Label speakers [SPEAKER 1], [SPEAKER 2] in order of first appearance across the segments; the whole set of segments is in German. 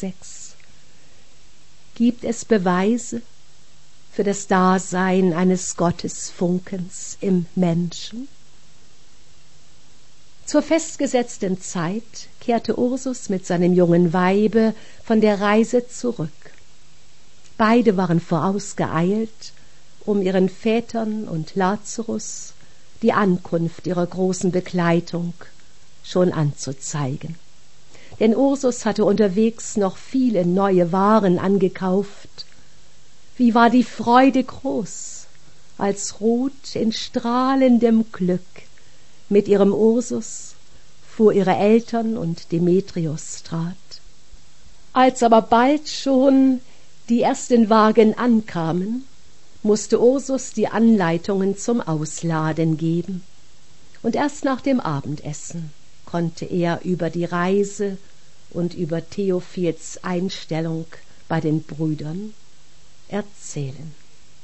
[SPEAKER 1] 6 gibt es Beweise für das Dasein eines Gottesfunkens im Menschen. Zur festgesetzten Zeit kehrte Ursus mit seinem jungen Weibe von der Reise zurück. Beide waren vorausgeeilt, um ihren Vätern und Lazarus die Ankunft ihrer großen Begleitung schon anzuzeigen. Denn Ursus hatte unterwegs noch viele neue Waren angekauft. Wie war die Freude groß, als Ruth in strahlendem Glück mit ihrem Ursus vor ihre Eltern und Demetrius trat. Als aber bald schon die ersten Wagen ankamen, musste Ursus die Anleitungen zum Ausladen geben, und erst nach dem Abendessen konnte er über die Reise und über Theophils Einstellung bei den Brüdern erzählen.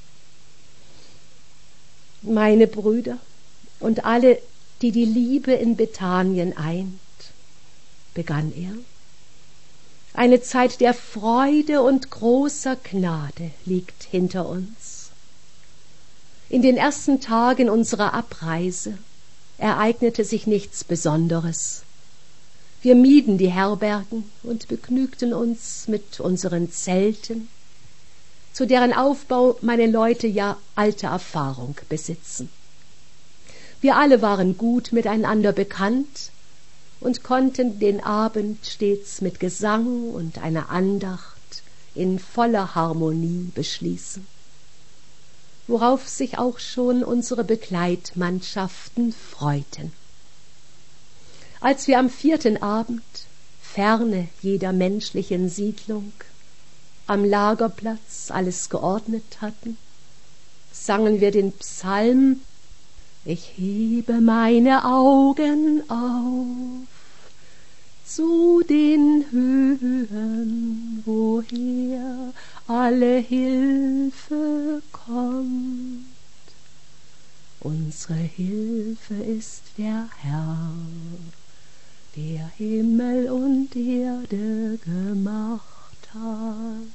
[SPEAKER 1] Meine Brüder und alle, die die Liebe in Bethanien eint, begann er, eine Zeit der Freude und großer Gnade liegt hinter uns. In den ersten Tagen unserer Abreise ereignete sich nichts Besonderes. Wir mieden die Herbergen und begnügten uns mit unseren Zelten, zu deren Aufbau meine Leute ja alte Erfahrung besitzen. Wir alle waren gut miteinander bekannt und konnten den Abend stets mit Gesang und einer Andacht in voller Harmonie beschließen, worauf sich auch schon unsere Begleitmannschaften freuten. Als wir am 4. Abend, ferne jeder menschlichen Siedlung, am Lagerplatz alles geordnet hatten, sangen wir den Psalm: Ich hebe meine Augen auf zu den Höhen, woher alle Hilfe kommt. Unsere Hilfe ist der Herr, der Himmel und Erde gemacht hat.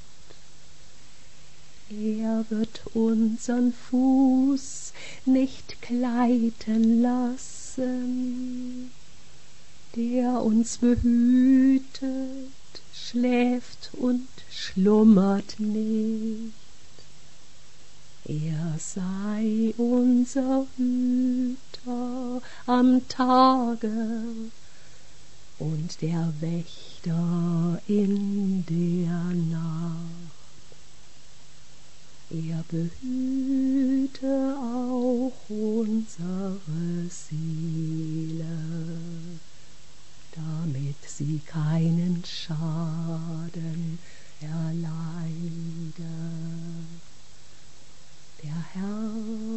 [SPEAKER 1] Er wird unseren Fuß nicht gleiten lassen, der uns behütet, schläft und schlummert nicht. Er sei unser Hüter am Tage und der Wächter in der Nacht. Er behüte auch unsere Seele, damit sie keinen Schaden erleide. Der Herr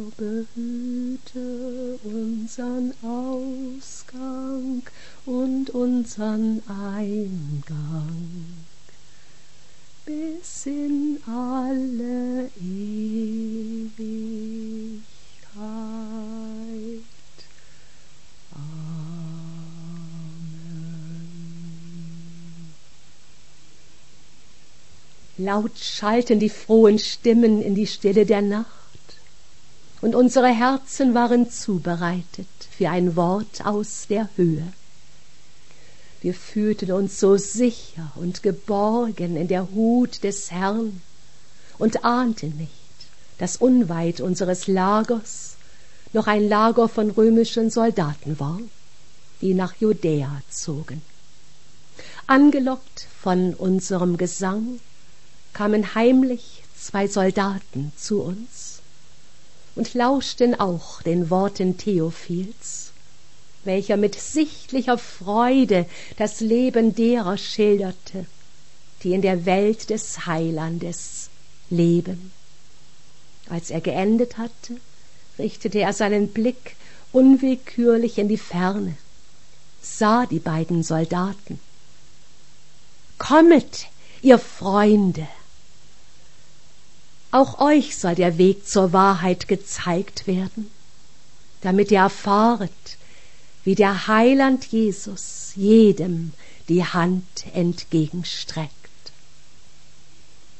[SPEAKER 1] behüte unseren Ausgang und unseren Eingang bis in alle Ewigkeit. Amen. Laut schallten die frohen Stimmen in die Stille der Nacht, und unsere Herzen waren zubereitet für ein Wort aus der Höhe. Wir fühlten uns so sicher und geborgen in der Hut des Herrn und ahnten nicht, dass unweit unseres Lagers noch ein Lager von römischen Soldaten war, die nach Judäa zogen. Angelockt von unserem Gesang kamen heimlich 2 Soldaten zu uns und lauschten auch den Worten Theophils, welcher mit sichtlicher Freude das Leben derer schilderte, die in der Welt des Heilandes leben. Als er geendet hatte, richtete er seinen Blick unwillkürlich in die Ferne, sah die beiden Soldaten. »Kommet, ihr Freunde! Auch euch soll der Weg zur Wahrheit gezeigt werden, damit ihr erfahret, wie der Heiland Jesus jedem die Hand entgegenstreckt.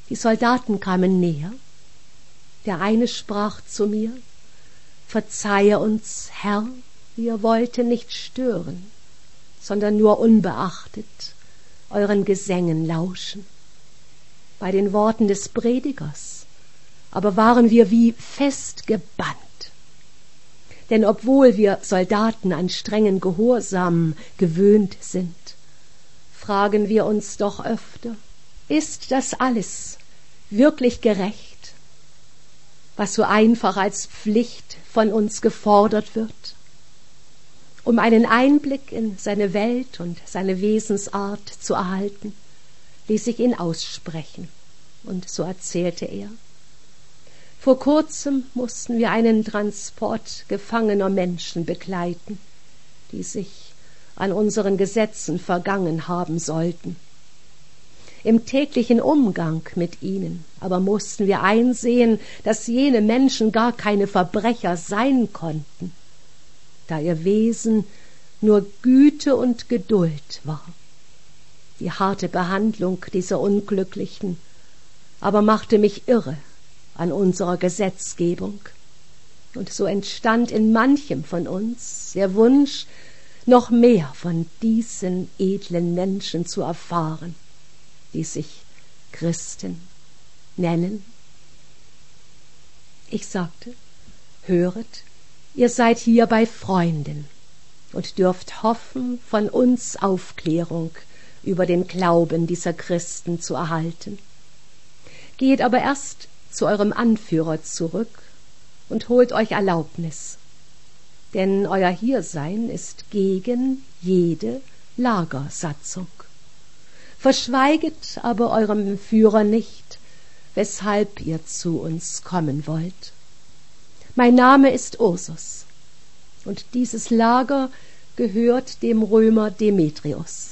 [SPEAKER 1] Die Soldaten kamen näher. Der eine sprach zu mir: »Verzeihe uns, Herr, wir wollten nicht stören, sondern nur unbeachtet euren Gesängen lauschen.« Bei den Worten des Predigers aber waren wir wie festgebannt. Denn obwohl wir Soldaten an strengen Gehorsam gewöhnt sind, fragen wir uns doch öfter: Ist das alles wirklich gerecht, was so einfach als Pflicht von uns gefordert wird? Um einen Einblick in seine Welt und seine Wesensart zu erhalten, ließ ich ihn aussprechen, und so erzählte er: Vor kurzem mussten wir einen Transport gefangener Menschen begleiten, die sich an unseren Gesetzen vergangen haben sollten. Im täglichen Umgang mit ihnen aber mussten wir einsehen, dass jene Menschen gar keine Verbrecher sein konnten, da ihr Wesen nur Güte und Geduld war. Die harte Behandlung dieser Unglücklichen aber machte mich irre an unserer Gesetzgebung, und so entstand in manchem von uns der Wunsch, noch mehr von diesen edlen Menschen zu erfahren, die sich Christen nennen. Ich sagte: Höret, ihr seid hier bei Freunden und dürft hoffen, von uns Aufklärung über den Glauben dieser Christen zu erhalten. Geht aber erst zu eurem Anführer zurück und holt euch Erlaubnis, denn euer Hiersein ist gegen jede Lagersatzung. Verschweiget aber eurem Führer nicht, weshalb ihr zu uns kommen wollt. Mein Name ist Ursus, und dieses Lager gehört dem Römer Demetrius.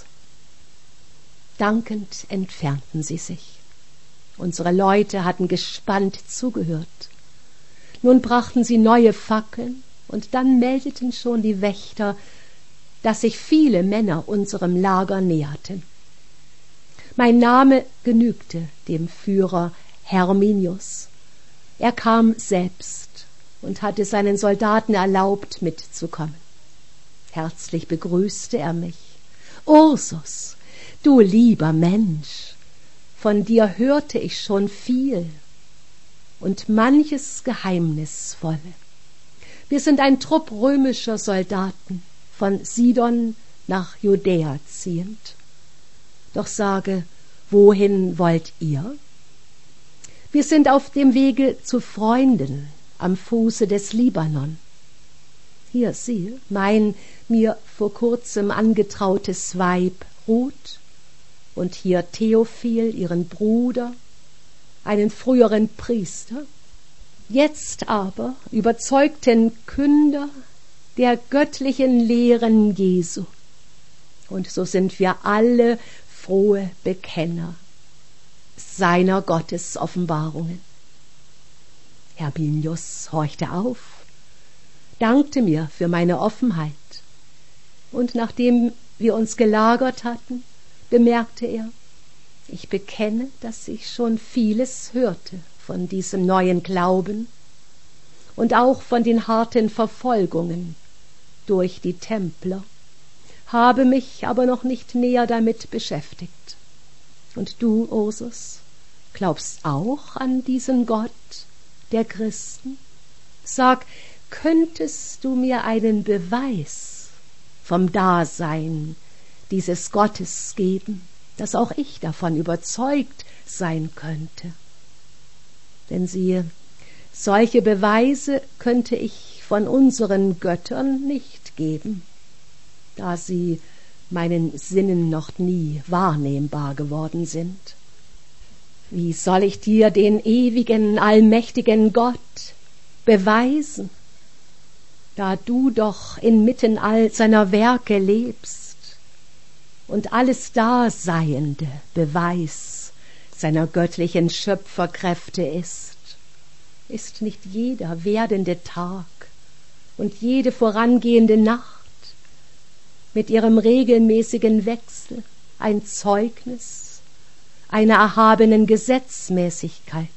[SPEAKER 1] Dankend entfernten sie sich. Unsere Leute hatten gespannt zugehört. Nun brachten sie neue Fackeln, und dann meldeten schon die Wächter, dass sich viele Männer unserem Lager näherten. Mein Name genügte dem Führer Herminius. Er kam selbst und hatte seinen Soldaten erlaubt, mitzukommen. Herzlich begrüßte er mich. »Ursus, du lieber Mensch, von dir hörte ich schon viel und manches Geheimnisvolle. Wir sind ein Trupp römischer Soldaten, von Sidon nach Judäa ziehend. Doch sage, wohin wollt ihr?« »Wir sind auf dem Wege zu Freunden am Fuße des Libanon. Hier, siehe, mein mir vor kurzem angetrautes Weib Ruth, und hier Theophil, ihren Bruder, einen früheren Priester, jetzt aber überzeugten Künder der göttlichen Lehren Jesu. Und so sind wir alle frohe Bekenner seiner Gottesoffenbarungen.« Herminius horchte auf, dankte mir für meine Offenheit, und nachdem wir uns gelagert hatten, bemerkte er: Ich bekenne, dass ich schon vieles hörte von diesem neuen Glauben und auch von den harten Verfolgungen durch die Templer, habe mich aber noch nicht näher damit beschäftigt. Und du, Ursus, glaubst auch an diesen Gott der Christen? Sag, könntest du mir einen Beweis vom Dasein dieses Gottes geben, dass auch ich davon überzeugt sein könnte? Denn siehe, solche Beweise könnte ich von unseren Göttern nicht geben, da sie meinen Sinnen noch nie wahrnehmbar geworden sind. Wie soll ich dir den ewigen, allmächtigen Gott beweisen, da du doch inmitten all seiner Werke lebst und alles Daseiende Beweis seiner göttlichen Schöpferkräfte ist? Ist nicht jeder werdende Tag und jede vorangehende Nacht mit ihrem regelmäßigen Wechsel ein Zeugnis einer erhabenen Gesetzmäßigkeit.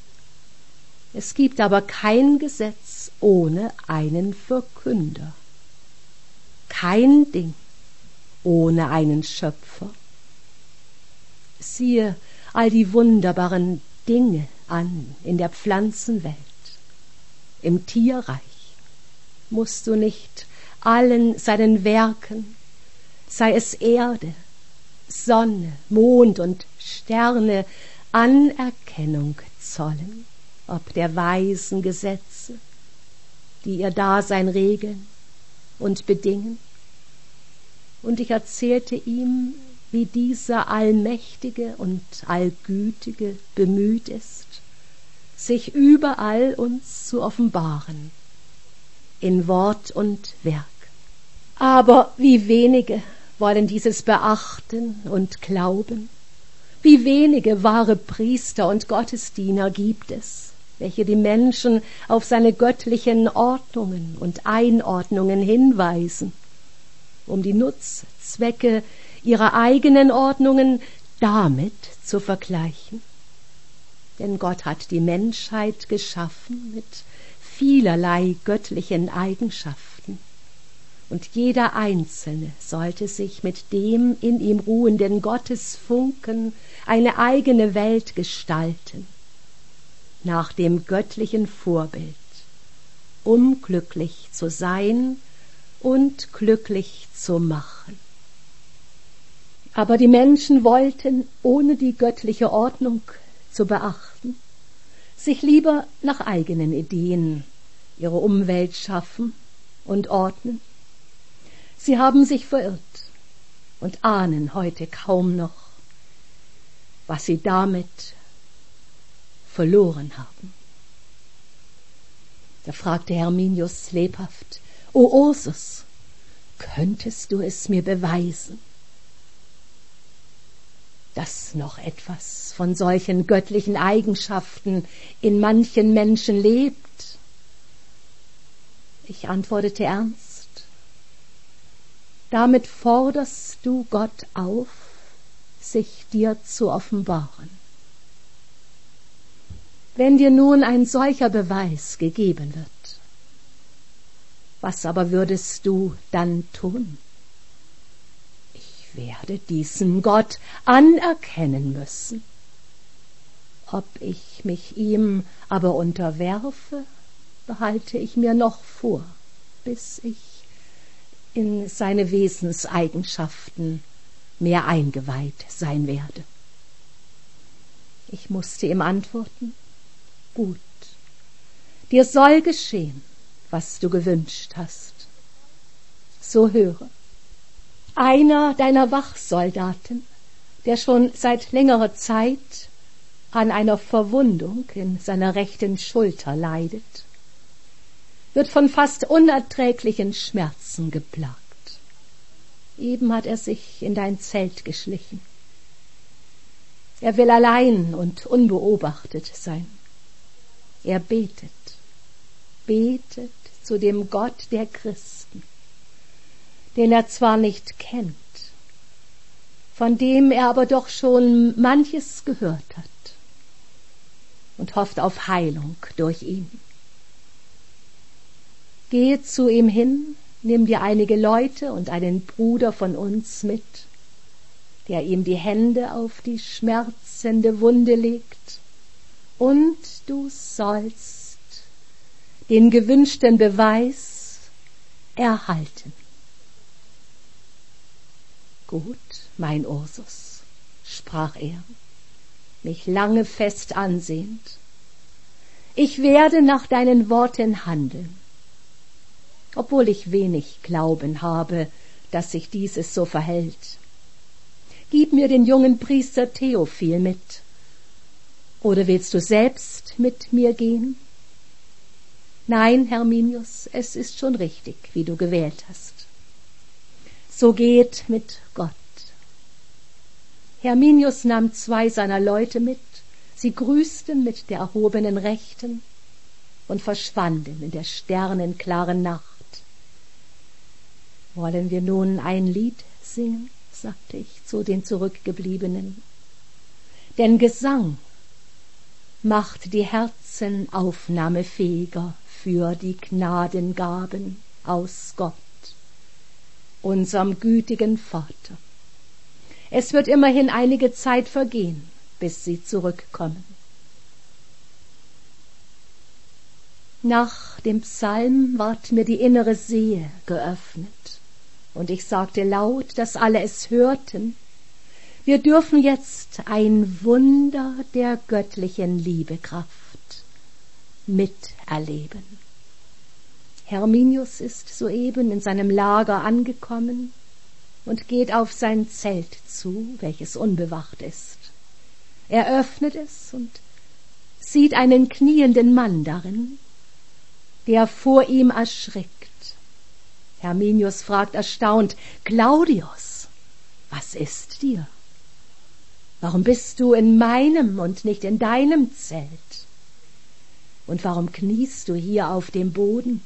[SPEAKER 1] Es gibt aber kein Gesetz ohne einen Verkünder, kein Ding ohne einen Schöpfer. Siehe all die wunderbaren Dinge an in der Pflanzenwelt, im Tierreich. Musst du nicht allen seinen Werken, sei es Erde, Sonne, Mond und Sterne, Anerkennung zollen, ob der weisen Gesetze, die ihr Dasein regeln und bedingen? Und ich erzählte ihm, wie dieser Allmächtige und Allgütige bemüht ist, sich überall uns zu offenbaren, in Wort und Werk. Aber wie wenige wollen dieses beachten und glauben, wie wenige wahre Priester und Gottesdiener gibt es, welche die Menschen auf seine göttlichen Ordnungen und Einordnungen hinweisen, um die Nutzzwecke ihrer eigenen Ordnungen damit zu vergleichen. Denn Gott hat die Menschheit geschaffen mit vielerlei göttlichen Eigenschaften, und jeder Einzelne sollte sich mit dem in ihm ruhenden Gottesfunken eine eigene Welt gestalten, nach dem göttlichen Vorbild, um glücklich zu sein und glücklich zu machen. Aber die Menschen wollten, ohne die göttliche Ordnung zu beachten, sich lieber nach eigenen Ideen ihre Umwelt schaffen und ordnen. Sie haben sich verirrt und ahnen heute kaum noch, was sie damit verloren haben. Da fragte Herminius lebhaft: O Ursus, könntest du es mir beweisen, dass noch etwas von solchen göttlichen Eigenschaften in manchen Menschen lebt? Ich antwortete ernst: Damit forderst du Gott auf, sich dir zu offenbaren. Wenn dir nun ein solcher Beweis gegeben wird, was aber würdest du dann tun? Ich werde diesen Gott anerkennen müssen. Ob ich mich ihm aber unterwerfe, behalte ich mir noch vor, bis ich in seine Wesenseigenschaften mehr eingeweiht sein werde. Ich musste ihm antworten: Gut, dir soll geschehen, was du gewünscht hast. So höre. Einer deiner Wachsoldaten, der schon seit längerer Zeit an einer Verwundung in seiner rechten Schulter leidet, wird von fast unerträglichen Schmerzen geplagt. Eben hat er sich in dein Zelt geschlichen. Er will allein und unbeobachtet sein. Er betet zu dem Gott der Christen, den er zwar nicht kennt, von dem er aber doch schon manches gehört hat, und hofft auf Heilung durch ihn. Gehe zu ihm hin, nimm dir einige Leute und einen Bruder von uns mit, der ihm die Hände auf die schmerzende Wunde legt, und du sollst den gewünschten Beweis erhalten. Gut, mein Ursus, sprach er, mich lange fest ansehend, ich werde nach deinen Worten handeln, obwohl ich wenig Glauben habe, dass sich dieses so verhält. Gib mir den jungen Priester Theophil mit. Oder willst du selbst mit mir gehen? Nein, Herminius, es ist schon richtig, wie du gewählt hast. So geht mit Gott. Herminius nahm 2 seiner Leute mit, sie grüßten mit der erhobenen Rechten und verschwanden in der sternenklaren Nacht. Wollen wir nun ein Lied singen, sagte ich zu den Zurückgebliebenen. Denn Gesang macht die Herzen aufnahmefähiger für die Gnadengaben aus Gott, unserem gütigen Vater. Es wird immerhin einige Zeit vergehen, bis sie zurückkommen. Nach dem Psalm ward mir die innere Sehe geöffnet, und ich sagte laut, dass alle es hörten: Wir dürfen jetzt ein Wunder der göttlichen Liebekraft miterleben. Herminius ist soeben in seinem Lager angekommen und geht auf sein Zelt zu, welches unbewacht ist. Er öffnet es und sieht einen knienden Mann darin, der vor ihm erschrickt. Herminius fragt erstaunt: Claudius, was ist dir? Warum bist du in meinem und nicht in deinem Zelt? Und warum kniest du hier auf dem Boden?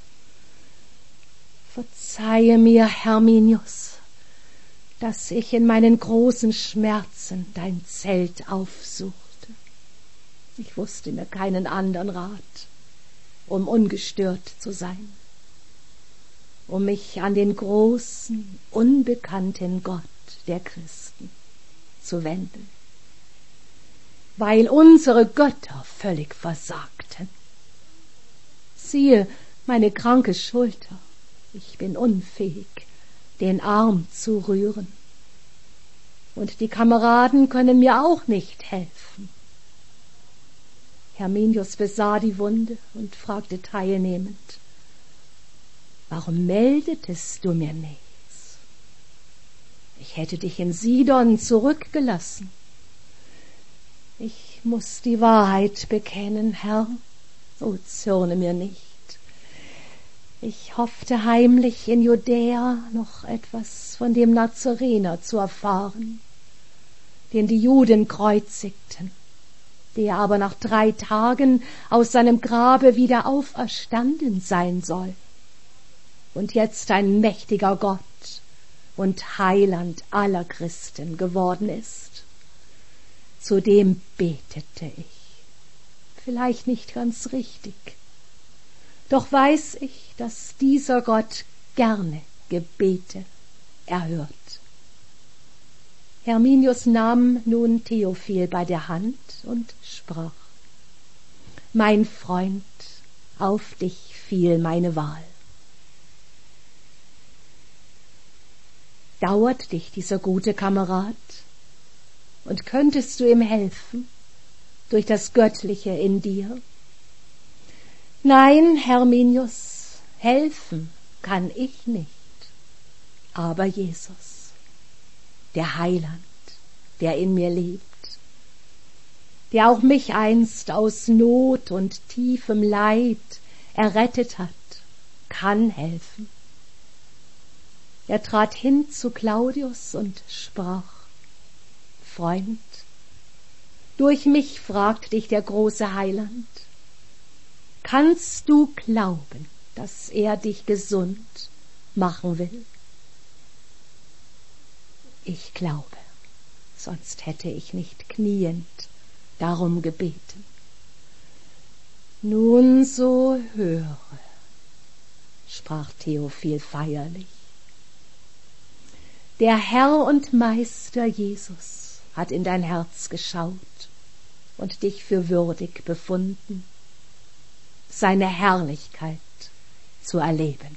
[SPEAKER 1] Verzeihe mir, Herminius, dass ich in meinen großen Schmerzen dein Zelt aufsuchte. Ich wusste mir keinen anderen Rat, um ungestört zu sein, um mich an den großen, unbekannten Gott der Christen zu wenden, weil unsere Götter völlig versagten. Siehe meine kranke Schulter, ich bin unfähig, den Arm zu rühren, und die Kameraden können mir auch nicht helfen. Herminius besah die Wunde und fragte teilnehmend: Warum meldetest du mir nichts? Ich hätte dich in Sidon zurückgelassen. Ich muß die Wahrheit bekennen, Herr, o zürne mir nicht. Ich hoffte heimlich in Judäa noch etwas von dem Nazarener zu erfahren, den die Juden kreuzigten, der aber nach 3 Tagen aus seinem Grabe wieder auferstanden sein soll und jetzt ein mächtiger Gott und Heiland aller Christen geworden ist. Zu dem betete ich, vielleicht nicht ganz richtig, doch weiß ich, dass dieser Gott gerne Gebete erhört. Herminius nahm nun Theophil bei der Hand und sprach: Mein Freund, auf dich fiel meine Wahl. Dauert dich dieser gute Kamerad, und könntest du ihm helfen durch das Göttliche in dir? Nein, Herminius, helfen kann ich nicht, aber Jesus, der Heiland, der in mir lebt, der auch mich einst aus Not und tiefem Leid errettet hat, kann helfen. Er trat hin zu Claudius und sprach: Freund, durch mich fragt dich der große Heiland: Kannst du glauben, dass er dich gesund machen will? Ich glaube, sonst hätte ich nicht kniend darum gebeten. Nun so höre, sprach Theophil feierlich. Der Herr und Meister Jesus hat in dein Herz geschaut und dich für würdig befunden, seine Herrlichkeit zu erleben.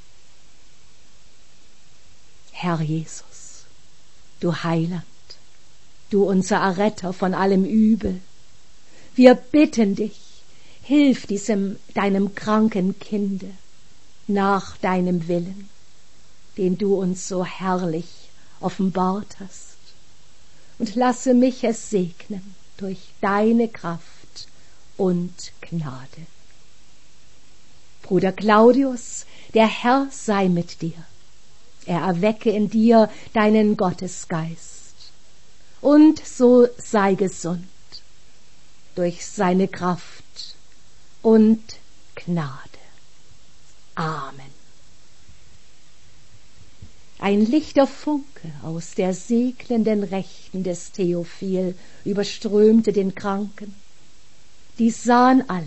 [SPEAKER 1] Herr Jesus, du Heiland, du unser Erretter von allem Übel, wir bitten dich, hilf diesem deinem kranken Kinde nach deinem Willen, den du uns so herrlich offenbart hast, und lasse mich es segnen durch deine Kraft und Gnade. Bruder Claudius, der Herr sei mit dir. Er erwecke in dir deinen Gottesgeist, und so sei gesund durch seine Kraft und Gnade. Amen. Ein lichter Funke aus der segnenden Rechten des Theophil überströmte den Kranken. Dies sahen alle.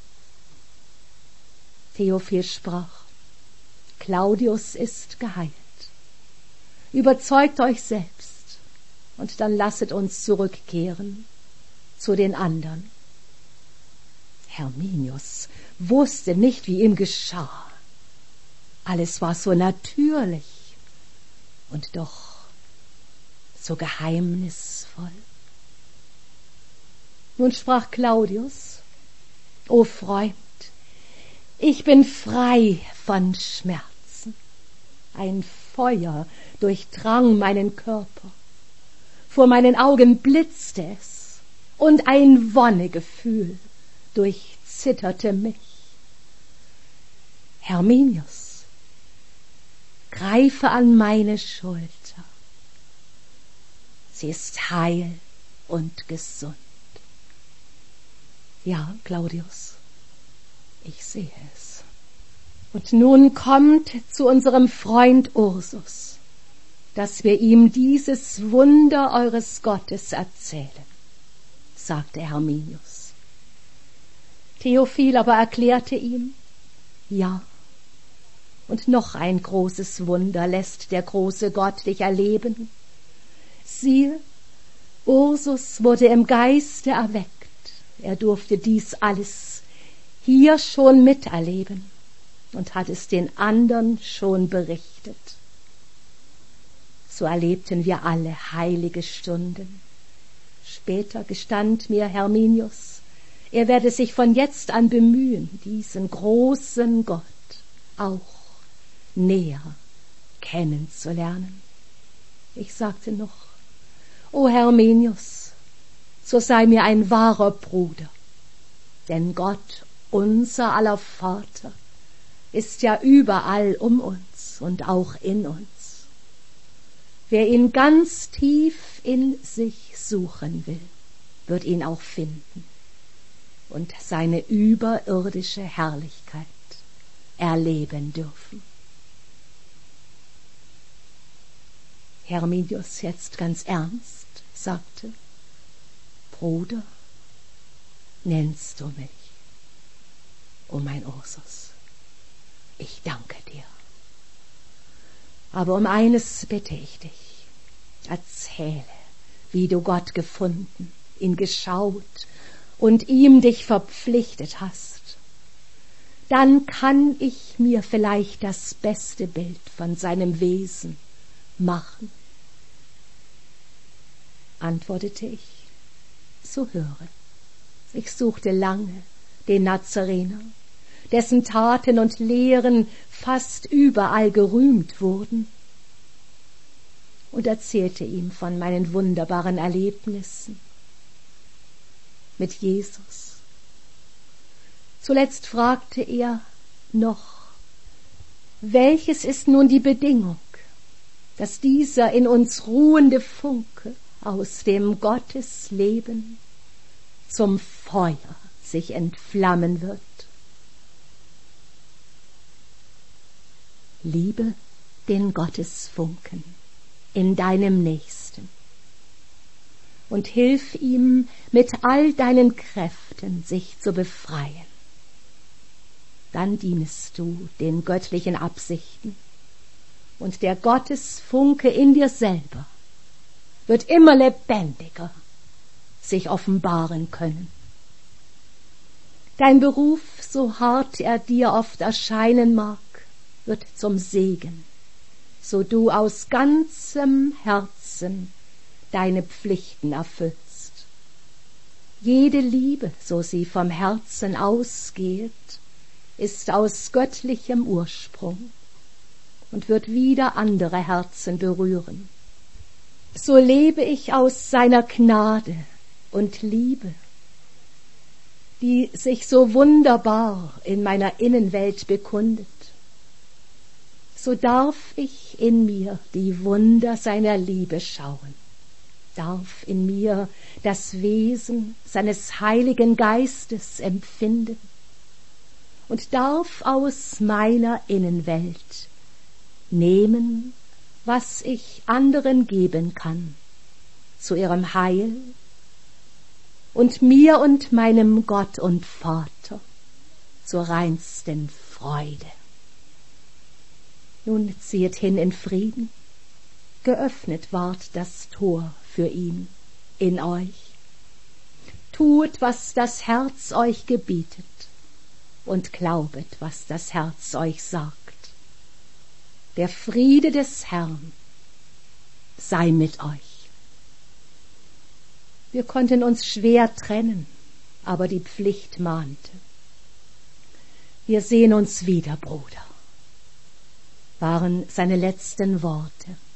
[SPEAKER 1] Theophil sprach: Claudius ist geheilt. Überzeugt euch selbst, und dann lasset uns zurückkehren zu den anderen. Herminius wusste nicht, wie ihm geschah. Alles war so natürlich und doch so geheimnisvoll. Nun sprach Claudius: O Freund, ich bin frei von Schmerzen. Ein Feuer durchdrang meinen Körper. Vor meinen Augen blitzte es, und ein Wonnegefühl durchzitterte mich. Herminius, greife an meine Schulter. Sie ist heil und gesund. Ja, Claudius, ich sehe es. Und nun kommt zu unserem Freund Ursus, dass wir ihm dieses Wunder eures Gottes erzählen, sagte Herminius. Theophil aber erklärte ihm: Ja, und noch ein großes Wunder lässt der große Gott dich erleben. Siehe, Ursus wurde im Geiste erweckt. Er durfte dies alles hier schon miterleben und hat es den anderen schon berichtet. So erlebten wir alle heilige Stunden. Später gestand mir Herminius, er werde sich von jetzt an bemühen, diesen großen Gott auch näher kennenzulernen. Ich sagte noch: O Herminius, so sei mir ein wahrer Bruder, denn Gott, unser aller Vater, ist ja überall um uns und auch in uns. Wer ihn ganz tief in sich suchen will, wird ihn auch finden und seine überirdische Herrlichkeit erleben dürfen. Herminius jetzt ganz ernst sagte: Bruder, nennst du mich? O mein Ursus, ich danke dir. Aber um eines bitte ich dich: Erzähle, wie du Gott gefunden, ihn geschaut und ihm dich verpflichtet hast. Dann kann ich mir vielleicht das beste Bild von seinem Wesen machen. Antwortete ich: So höre. Ich suchte lange den Nazarener, dessen Taten und Lehren fast überall gerühmt wurden, und erzählte ihm von meinen wunderbaren Erlebnissen mit Jesus. Zuletzt fragte er noch: Welches ist nun die Bedingung, dass dieser in uns ruhende Funke aus dem Gottesleben zum Feuer sich entflammen wird? Liebe den Gottesfunken in deinem Nächsten und hilf ihm mit all deinen Kräften, sich zu befreien. Dann dienest du den göttlichen Absichten, und der Gottesfunke in dir selber wird immer lebendiger sich offenbaren können. Dein Beruf, so hart er dir oft erscheinen mag, wird zum Segen, so du aus ganzem Herzen deine Pflichten erfüllst. Jede Liebe, so sie vom Herzen ausgeht, ist aus göttlichem Ursprung und wird wieder andere Herzen berühren. So lebe ich aus seiner Gnade und Liebe, die sich so wunderbar in meiner Innenwelt bekundet. So darf ich in mir die Wunder seiner Liebe schauen, darf in mir das Wesen seines Heiligen Geistes empfinden und darf aus meiner Innenwelt nehmen, was ich anderen geben kann, zu ihrem Heil und mir und meinem Gott und Vater zur reinsten Freude. Nun ziehet hin in Frieden, geöffnet ward das Tor für ihn in euch. Tuet, was das Herz euch gebietet, und glaubet, was das Herz euch sagt. Der Friede des Herrn sei mit euch. Wir konnten uns schwer trennen, aber die Pflicht mahnte. Wir sehen uns wieder, Bruder, waren seine letzten Worte.